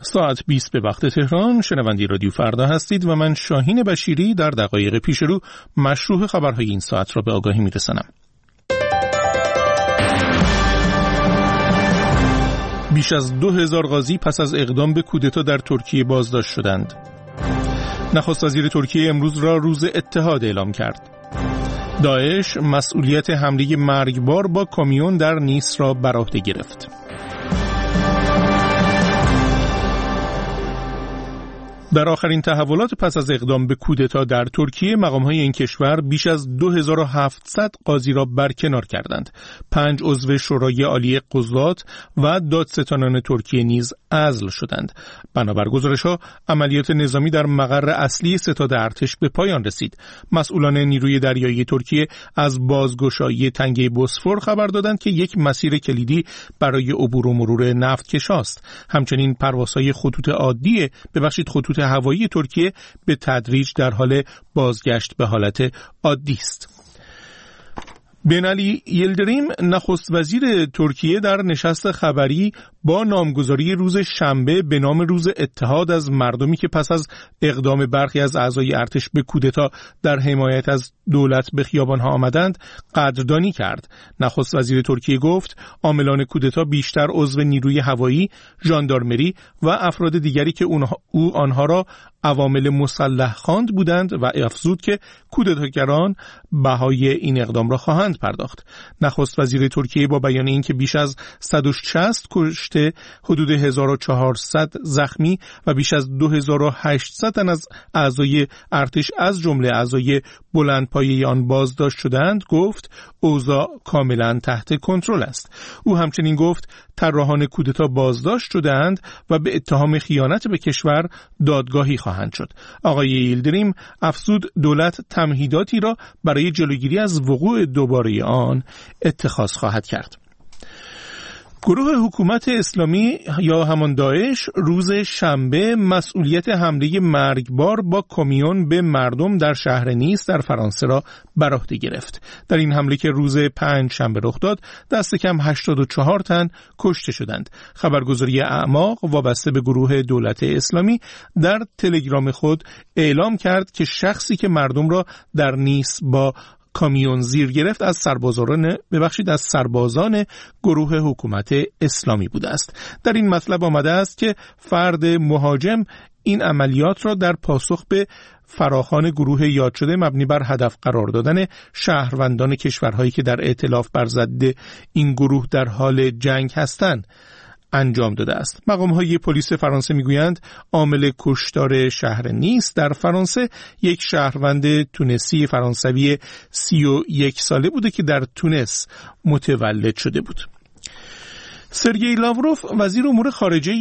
ساعت 20 به وقت تهران. شنونده رادیو فردا هستید و من شاهین بشیری در دقایق پیش رو مشروع خبرهای این ساعت را به آگاهی میرسانم. بیش از 2000 غازی پس از اقدام به کودتا در ترکیه بازداشت شدند. نخست وزیر ترکیه امروز را روز اتحاد اعلام کرد. داعش مسئولیت حمله مرگبار با کامیون در نیس را بر عهده گرفت. در آخرین تحولات پس از اقدام به کودتا در ترکیه، مقام‌های این کشور بیش از 2700 قاضی را برکنار کردند. 5 عضو شورای عالی قضات و دادستانان ترکیه نیز عزل شدند. بنابر گزارش‌ها، عملیات نظامی در مقر اصلی ستاد ارتش به پایان رسید. مسئولان نیروی دریایی ترکیه از بازگشایی تنگه بوسفور خبر دادند که یک مسیر کلیدی برای عبور و مرور نفتکشاست. همچنین پروازهای خطوط خطوط هوایی ترکیه به تدریج در حال بازگشت به حالت عادی است. بینالی یلدریم نخست وزیر ترکیه در نشست خبری با نامگذاری روز شنبه به نام روز اتحاد از مردمی که پس از اقدام برخی از اعضای ارتش به کودتا در حمایت از دولت به خیابانها آمدند قدردانی کرد. نخست وزیر ترکیه گفت عاملان کودتا بیشتر عضو نیروی هوایی، ژاندارمری و افراد دیگری که او آنها را عوامل مسلح خواند بودند و افزود که کودتاگران بهای این اقدام را خواهند پرداخت. نخست وزیر ترکیه با بیان اینکه بیش از 160 کشته، حدود 1400 زخمی و بیش از 2800 تن از اعضای ارتش از جمله اعضای بلندپایه آن بازداشت شدند، گفت اوضاع کاملا تحت کنترل است. او همچنین گفت طراحان کودتا بازداشت شدند و به اتهام خیانت به کشور دادگاهی خواهند شد. آقای یلدریم افزود دولت تمهیداتی را برای جلوگیری از وقوع دوباره آن اتخاذ خواهد کرد. گروه حکومت اسلامی یا همان داعش روز شنبه مسئولیت حمله مرگبار با کامیون به مردم در شهر نیس در فرانسه را بر عهده گرفت. در این حمله که روز 5 شنبه رخ داد، دست کم 84 تن کشته شدند. خبرگزاری اعماق وابسته به گروه دولت اسلامی در تلگرام خود اعلام کرد که شخصی که مردم را در نیس با کامیون زیر گرفت از سربازان گروه حکومت اسلامی بوده است. در این مطلب آمده است که فرد مهاجم این عملیات را در پاسخ به فراخوان گروه یاد شده مبنی بر هدف قرار دادن شهروندان کشورهایی که در ائتلاف بر ضد این گروه در حال جنگ هستند انجام داده است. مقام‌های پلیس فرانسه میگویند عامل کشتار شهر نیس در فرانسه یک شهروند تونسی فرانسوی 31 ساله بوده که در تونس متولد شده بود. سرگئی لاوروف وزیر امور خارجه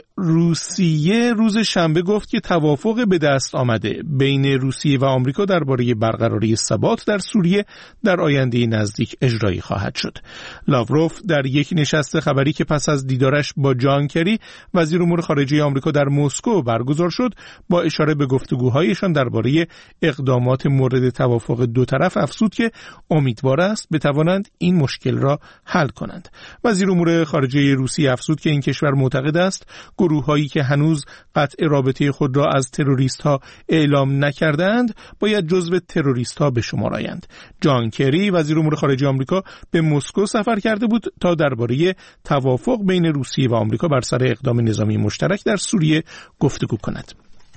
روسیه روز شنبه گفت که توافق به دست آمده بین روسیه و آمریکا درباره برقراری ثبات در سوریه در آینده نزدیک اجرایی خواهد شد. لاوروف در یک نشست خبری که پس از دیدارش با جان کری وزیر امور خارجه آمریکا در مسکو برگزار شد، با اشاره به گفتگوهایشان درباره اقدامات مورد توافق دو طرف افزود که امیدوار است بتوانند این مشکل را حل کنند. وزیر امور خارجه روسیه افزود که این کشور معتقد است گروه‌هایی که هنوز قطع رابطه خود را از تروریست‌ها اعلام نکردند باید جزو تروریست‌ها به شمار آیند. جان کری وزیر امور خارجه آمریکا به مسکو سفر کرده بود تا درباره توافق بین روسیه و آمریکا بر سر اقدام نظامی مشترک در سوریه گفتگو کند.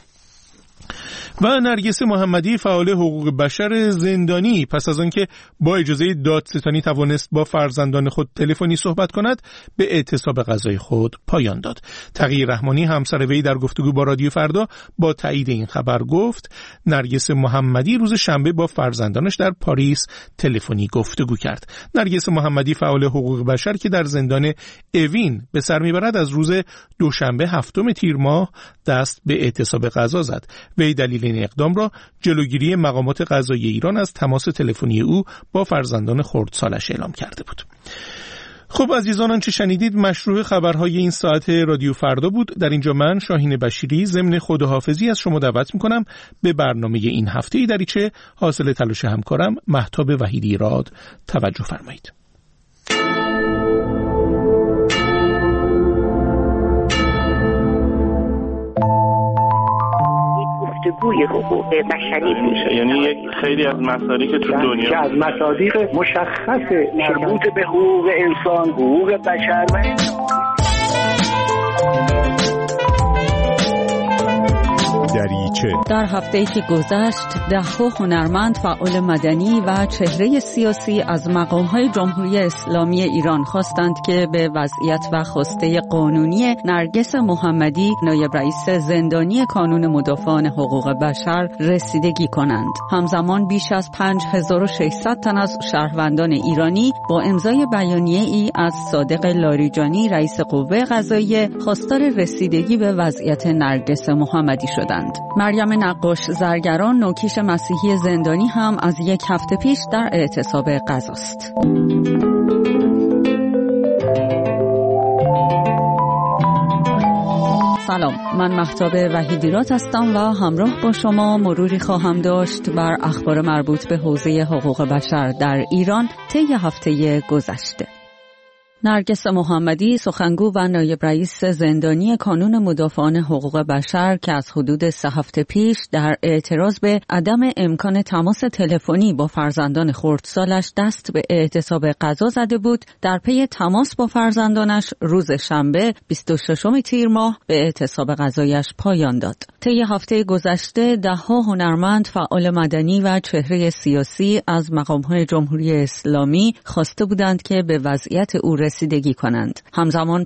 و نرگس محمدی فعال حقوق بشر زندانی پس از آنکه با اجازه دادستانی توانست با فرزندان خود تلفنی صحبت کند به اعتصاب قضای خود پایان داد. تقی رحمانی همسر وی در گفتگو با رادیو فردا با تایید این خبر گفت نرگس محمدی روز شنبه با فرزندانش در پاریس تلفنی گفتگو کرد. نرگس محمدی فعال حقوق بشر که در زندان اوین به سر میبرد از روز دوشنبه 7 تیر ماه دست به اعتصاب قضا زد. وی دلیل این اقدام را جلوگیری مقامات قضایی ایران از تماس تلفنی او با فرزندان خردسالش اعلام کرده بود. خب عزیزان، آنچه شنیدید مشروع خبرهای این ساعت رادیو فردا بود. در اینجا من شاهین بشیری ضمن خداحافظی از شما دعوت میکنم به برنامه این هفته دریچه حاصل تلاش همکارم مهتاب وحیدی راد توجه فرمایید. گفتگوی حقوق بشری پیش. یعنی یک خیلی از مسائلی که تو دنیا از مصادیق مشخص مربوط به حقوق انسان، حقوق بشر و در هفته‌ای که گذشت 10 هنرمند، فعال مدنی و چهره سیاسی از مقام‌های جمهوری اسلامی ایران خواستند که به وضعیت و خواسته قانونی نرگس محمدی، نایب رئیس زندانی کانون مدافعان حقوق بشر رسیدگی کنند. همزمان بیش از 5600 تن از شهروندان ایرانی با امضای بیانیه‌ای از صادق لاریجانی، رئیس قوه قضاییه، خواستار رسیدگی به وضعیت نرگس محمدی شدند. مریم نقاش زرگران، نوکیش مسیحی زندانی هم از 1 هفته پیش در اعتصاب قضاست. سلام، من مهتاب وحیدیرات هستم و همراه با شما مروری خواهم داشت بر اخبار مربوط به حوزه حقوق بشر در ایران طی هفته گذشته. نرگس محمدی، سخنگو و نایب رئیس زندانی کانون مدافعان حقوق بشر که از حدود 3 هفته پیش در اعتراض به عدم امکان تماس تلفنی با فرزندان خردسالش دست به اعتصاب قضا زده بود، در پی تماس با فرزندانش روز شنبه 26 تیر ماه به اعتصاب قضایش پایان داد. طی هفته گذشته 10 هنرمند، فعال مدنی و چهره سیاسی از مقام‌های جمهوری اسلامی خواسته بودند که به وضعیت او رسیدگی کنند. همزمان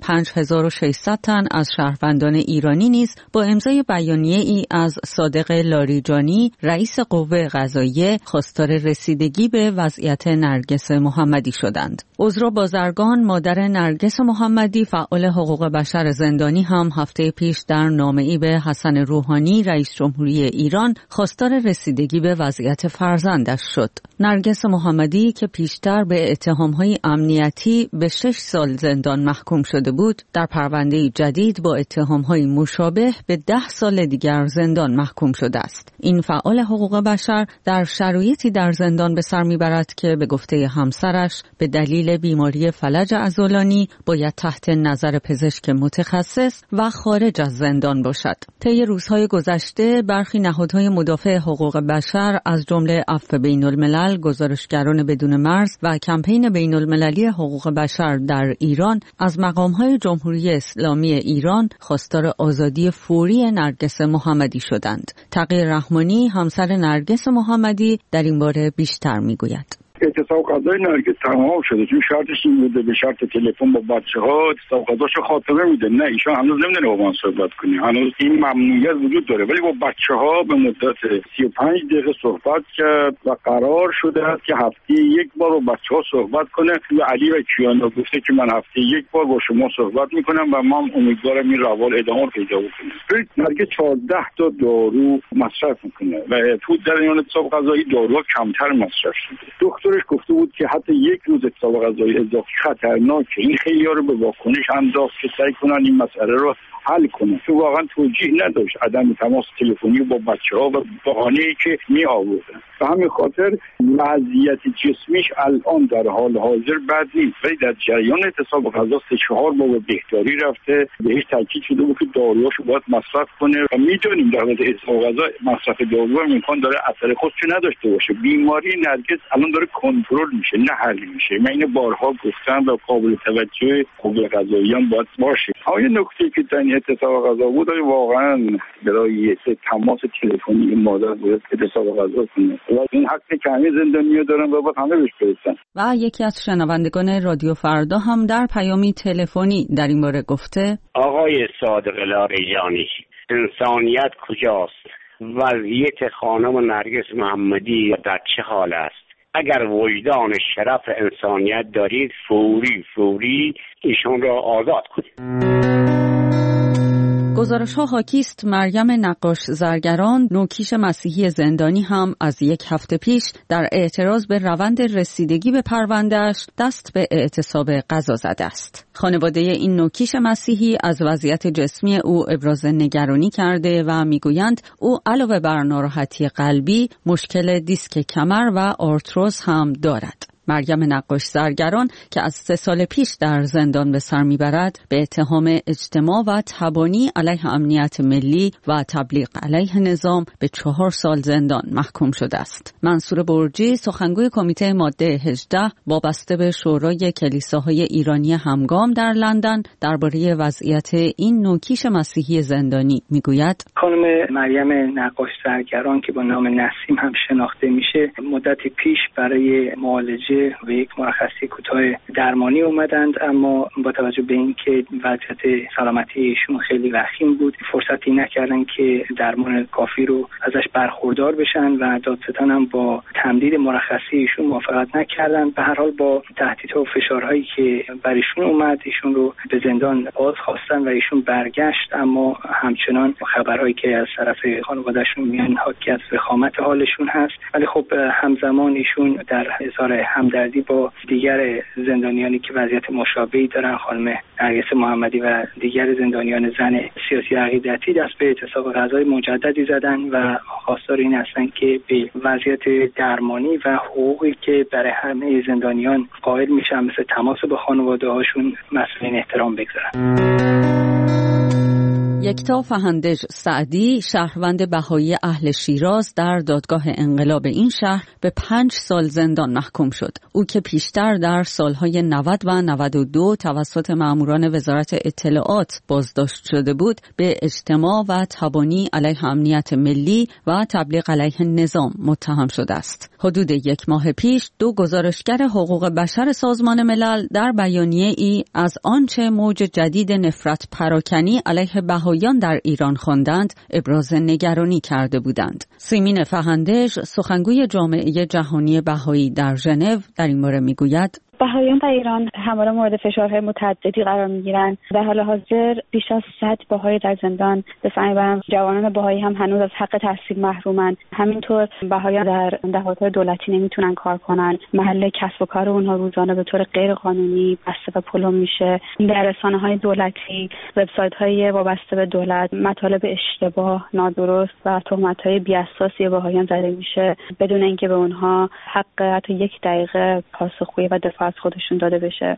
5600 تن از شهروندان ایرانی نیز با امضای بیانیه‌ای از صادق لاریجانی، رئیس قوه قضاییه، خواستار رسیدگی به وضعیت نرگس محمدی شدند. عذرا بازرگان، مادر نرگس محمدی، فعال حقوق بشر زندانی، هم هفته پیش در نامه‌ای به حسن روحانی، رئیس جمهوری ایران، خواستار رسیدگی به وضعیت فرزندش شد. نرگس محمدی که پیشتر به اتهام‌های امنیتی به 6 سال زندان محکوم شده بود، در پرونده جدید با اتهام‌های مشابه به 10 سال دیگر زندان محکوم شده است. این فعال حقوق بشر در شرایطی در زندان به سر میبرد که به گفته همسرش به دلیل بیماری فلج عضلانی باید تحت نظر پزشک متخصص و خارج از زندان باشد. طی روزهای گذشته برخی نهادهای مدافع حقوق بشر از جمله عفو بین‌الملل، گزارشگران بدون مرز و کمپین بین‌المللی حقوق بشر در ایران از مقام‌های جمهوری اسلامی ایران خواستار آزادی فوری نرگس محمدی شدند. تقی رحمانی، همسر نرگس محمدی، در این باره بیشتر میگوید. اعتصاب قضای نرگس تمام شده، چون شرطش این بوده به شرط تلفن با بچه‌ها اعتصاب قضاشو خاتمه میده. نه، ایشون هنوز نمیدونه با من صحبت کنه، هنوز این ممنوعیت وجود داره، ولی با بچه‌ها به مدت 35 دقیقه صحبت کرد و قرار شده است که هفته 1 بار با بچه‌ها صحبت کنه. و علی و کیانا گفته که من هفته 1 بار با شما صحبت میکنم و من امیدوارم این روال ادامه پیدا بکنه. نرگس 14 تا دارو مصرف میکنه و تو در این اعتصاب قضایی داروها کمتر مصرف شده. دکترش گفته بود که حتی 1 روز اعتصاب قضایی اضافی خطرناکه. این خیلی‌ها رو به واکنش انداخت که سعی کنن این مسئله رو حل کنن. تو واقعا توجیه نداشت عدم تماس تلفنی با بچه‌ها و بهانه‌ای که می آوردن. به همین خاطر وضعیت جسمیش الان در حال حاضر بد نیست، ولی در جریان اعتصاب قضا 3-4 بار به بهداری رفته، بهش تاکید شده بود که داروهاشو باید مصرف کنه و میدونیم در مورد اعتصاب قضا مصرف دارو هم امکان داره اثر خودشو نداشته باشه. بیماری نرگس الان داره کنترل میشه، نه حل میشه. من اینو بارها گفتم و قابل توجه قوه قضاییه هم باید باشه. اما یه نکته که در اعتصاب قضا بود، واقعا برای تماس تلفنی مادر باید اعتصاب قضا کنه و این حق که همه زندانی‌ها دارن و باید همه بهش برسن. و یکی از شنوندگان رادیو فردا هم در پیامی تلفنی در این باره گفته: آقای صادق لاریجانی، انسانیت کجاست؟ وضعیت خانم نرگس محمدی در چه حال است؟ اگر وجدان شرف انسانیت دارید، فوری ایشون را آزاد کنید. گزارش‌ها حاکی است مریم نقاش زرگران، نوکیش مسیحی زندانی، هم از 1 هفته پیش در اعتراض به روند رسیدگی به پرونده‌اش دست به اعتصاب قضا زده است. خانواده این نوکیش مسیحی از وضعیت جسمی او ابراز نگرانی کرده و میگویند او علاوه بر ناراحتی قلبی، مشکل دیسک کمر و آرتروز هم دارد. مریم نقاش زرگران که از 3 سال پیش در زندان به سر میبرد به اتهام اجتماع و تبانی علیه امنیت ملی و تبلیغ علیه نظام به 4 سال زندان محکوم شده است. منصور برجی سخنگوی کمیته ماده 18 وابسته به شورای کلیساهای ایرانی همگام در لندن درباره وضعیت این نوکیش مسیحی زندانی میگوید: خانم مریم نقاش زرگران که با نام نسیم هم شناخته میشه مدتی پیش برای معالجه و یک مرخصی کوتاه درمانی اومدند، اما با توجه به اینکه وضعیت سلامتی ایشون خیلی وخیم بود فرصتی نکردن که درمان کافی رو ازش برخوردار بشن و دادستان هم با تمدید مرخصی ایشون موافقت نکردن. به هر حال با تهدیدها و فشارهایی که بر ایشون اومد ایشون رو به زندان باز خواستن و ایشون برگشت، اما همچنان خبرهایی که از طرف خانواده‌شون میان حاکی از وخامت حالشون هست. ولی خب همزمان ایشون در اظهار همدردی با دیگر زندانیانی که وضعیت مشابهی دارن، خانم نرگس محمدی و دیگر زندانیان زن سیاسی عقیدتی، دست به اعتصاب غذای مجددی زدن و خواستار این هستن که به وضعیت درمانی و حقوقی که برای همه زندانیان قائل میشن مثل تماس با خانواده‌هاشون مسئولین احترام بگذارن. یکتا فهندج سعدی شهروند بهایی اهل شیراز در دادگاه انقلاب این شهر به 5 سال زندان محکوم شد. او که پیشتر در سالهای 90 و 92 توسط ماموران وزارت اطلاعات بازداشت شده بود به اجتماع و تبانی علیه امنیت ملی و تبلیغ علیه نظام متهم شده است. حدود 1 ماه پیش 2 گزارشگر حقوق بشر سازمان ملل در بیانیه ای از آنچه موج جدید نفرت پراکنی علیه بهاییان در ایران خواندند ابراز نگرانی کرده بودند. سیمین فهندج سخنگوی جامعه جهانی بهایی در ژنو در این باره میگوید: بهاییان در ایران همواره مورد فشارهای متعددی قرار میگیرند. در حال حاضر بیش از 100 بهایی در زندان به سعی جوانان بهایی هم هنوز از حق تحصیل محرومند. همینطور بهاییان در دفاتر دولتی نمیتونن کار کنن. محل کسب و کار اونها روزانه به طور غیر قانونی بسته و پلم میشه. در رسانه‌های دولتی، وبسایت‌های وابسته به دولت مطالب اشتباه، نادرست و تهمت‌های بی‌اساسی بهاییان زده میشه بدون اینکه به اونها حق حتی 1 دقیقه پاسخگویی و دفاع از خودشون داده بشه.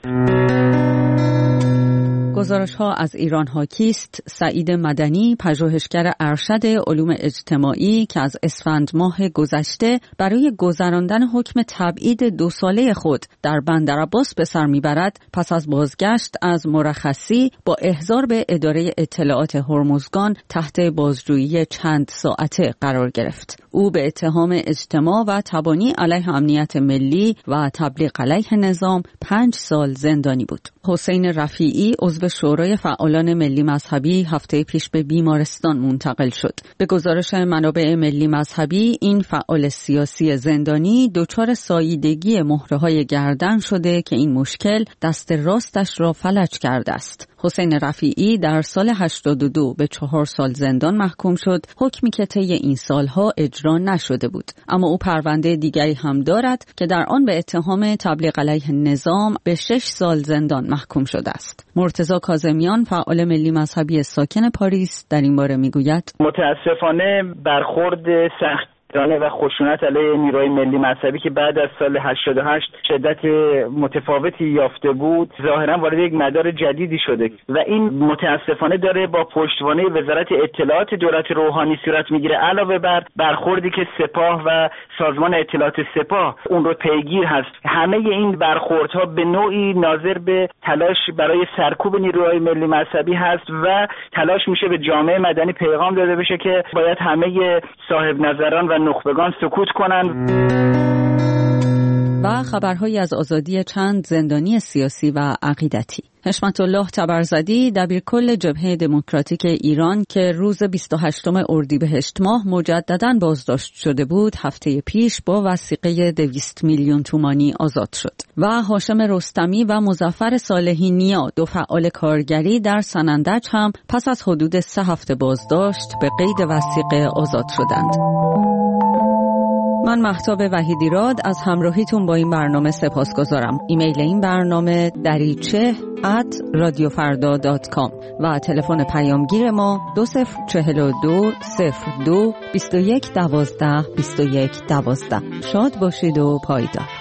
گزارش‌ها از ایران حاکیست. سعید مدنی پژوهشگر ارشد علوم اجتماعی که از اسفند ماه گذشته برای گذراندن حکم تبعید 2 ساله خود در بندرعباس به سر میبرد پس از بازگشت از مرخصی با احضار به اداره اطلاعات هرمزگان تحت بازجویی چند ساعته قرار گرفت. او به اتهام اجتماع و تبانی علیه امنیت ملی و تبلیغ علیه نظام 5 سال زندانی بود. حسین رفیعی عضو شورای فعالان ملی مذهبی هفته پیش به بیمارستان منتقل شد. به گزارش منابع ملی مذهبی این فعال سیاسی زندانی دچار ساییدگی مهره‌های گردن شده که این مشکل دست راستش را فلج کرده است. حسین رفیعی در سال 82 به 4 سال زندان محکوم شد، حکمی که طی این سالها اجرا نشده بود. اما او پرونده دیگری هم دارد که در آن به اتهام تبلیغ علیه نظام به 6 سال زندان محکوم شده است. مرتضی کاظمیان فعال ملی مذهبی ساکن پاریس در این باره میگوید: متاسفانه برخورد سخت و خشونت علیه نیروهای ملی مذهبی که بعد از سال 88 شدت متفاوتی یافته بود ظاهرا وارد یک مدار جدیدی شده و این متاسفانه داره با پشتوانه وزارت اطلاعات دولت روحانی صورت میگیره، علاوه بر برخوردی که سپاه و سازمان اطلاعات سپاه اون رو پیگیر هست. همه این برخوردها به نوعی ناظر به تلاش برای سرکوب نیروهای ملی مذهبی هست و تلاش میشه به جامعه مدنی پیغام داده بشه که باید همه صاحب نظران و نخبگان سکوت کنند. و خبرهایی از آزادی چند زندانی سیاسی و عقیدتی. حشمت الله تبرزدی دبیرکل جبهه دموکراتیک ایران که روز 28 اردیبهشت ماه مجدداً بازداشت شده بود هفته پیش با وثیقه 200 میلیون تومانی آزاد شد و هاشم رستمی و مظفر صالحی نیا 2 فعال کارگری در سنندج هم پس از حدود 3 هفته بازداشت به قید وثیقه آزاد شدند. من مهتاب وحیدیراد از همراهیتون با این برنامه سپاسگزارم. ایمیل این برنامه dariche@radiofarda.com و تلفن پیامگیر ما 2042 02 21 12 21 12. شاد باشید و پایدار.